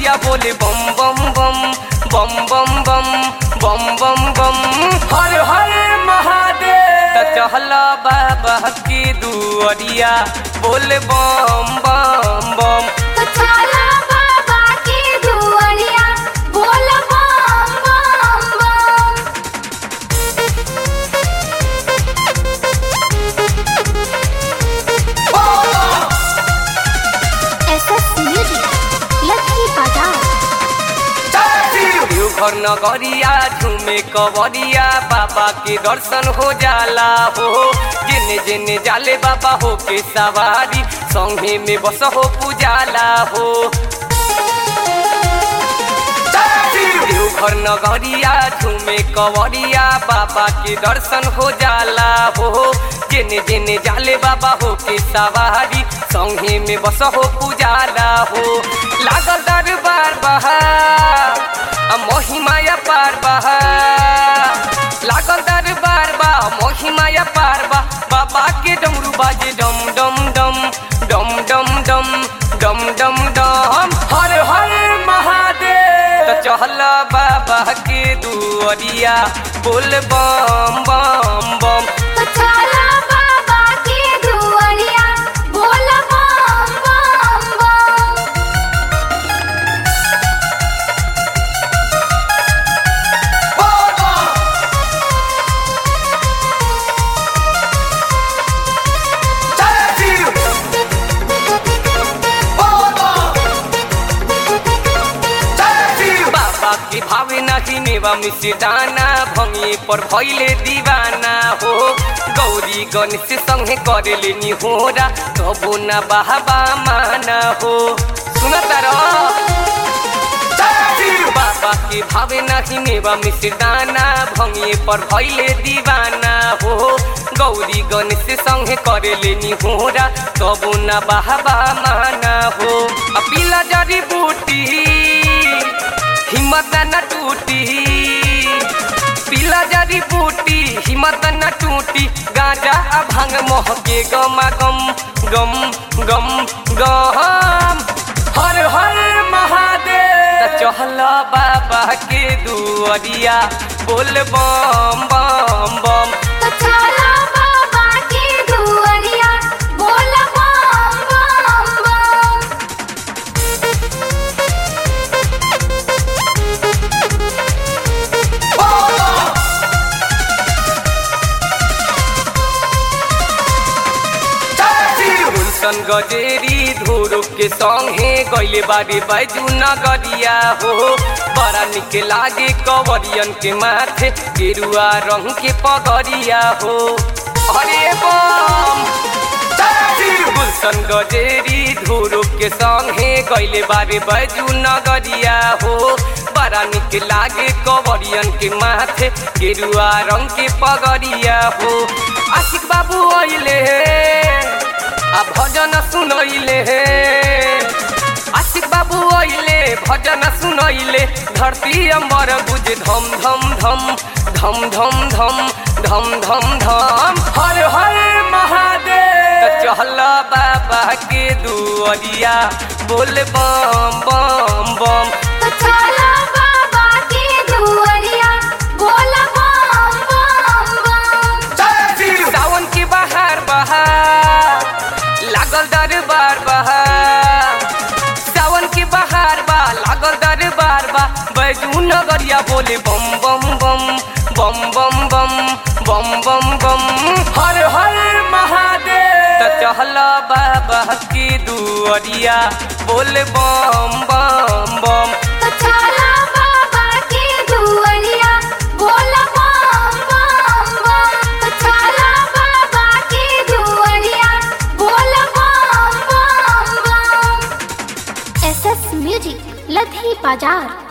नगरिया बोले बम बम बम बम बम बम बम बम बम हर हर महादेव। त चहला बाबा की दुआरिया बोले बम बम बम। त चला बाबा की दुआरिया बोल बम बम बम। SS music Lakhi Bazar. देवघर नगरिया झूमे कवरिया बाबा के दर्शन हो जाला हो। जिने जिने जाले बाबा हो के सवारी संगे में बस हो पुजाला हो। देवघर नगरिया झूमे कवरिया बाबा के दर्शन हो जाला हो। जिने जिने जाले बाबा हो के सवारी संगे में बस हो पुजाला हो। लागल दरबार बहा महिमाया पार बहा। लागल दरबार बा महिमाया पार बा। बाबा के डमरू बाजे डम डम डम डम डम डम डम डम डम हर हर महादेव। त चहला बाबा के दुआरिया बोल बम बम बम। त चला बाबा की दुआरिया बोल बम बम बम। बाबा की भावे नहीं नेवा मिश्र दाना भंगे पर भैले दीवाना हो। गौरी गणेश संगे करेले निहोरा तबो न बाबा माना हो। सुनता रहो बाबा की भावे नहीं नेवा मिश्र दाना भंगे पर भैले दीवाना हो। गौरी गणेश संगे करेले निहोरा तबो न बाबा माना हो। पीला जड़ी बूटी हिम्मत न टूटी। पीला जड़ी बूटी हिम्मत न टूटी। गांजा भांग मोह के गमा गम गम गम गम हर हर महादेव। त चहला बाबा के दुआरिया बोल बम बम बम। त चला बाबा की दुआरिया बोल बम बम बम। गुलशन गजेरी धोरो के संगे गैले बारे बैजू नगरिया हो। बड़ा निक लागे कवरियन के माथे गेरुआ रंग के पगरिया हो। अरे बम गुलशन गजेरी धोरो के संगे गैले बारे बैजू नगरिया हो। बड़ा निक लागे कवरियन के माथे गेरुआ रंग के पगरिया हो। आशिक बाबू अइले आ भजन सुनैले आशिक बाबू अइले भजन सुनैले। धरती अम्बर गुज धम धम धम धम धम धम धम धम धम हर हर महादेव। त चहला बाबा के दुआरिया बोल बम बम बम। त चला बाबा की दुआरिया बोल बम बम बम। सावन के बहार बहार लागल दरबार बहा। सावन के बहार बा लागल दरबार बा। बैजू नगरिया बोले बम बम बम बम बम बम बम बम बम हर हर महादेव। त चहला बाबा की दुआरिया बोले बम बम बम। त चला बाबा की दुआरिया बोल बम बम बम। त चला बाबा की दुआरिया बोल बम बम बम। SS म्यूजिक लखी बाजार।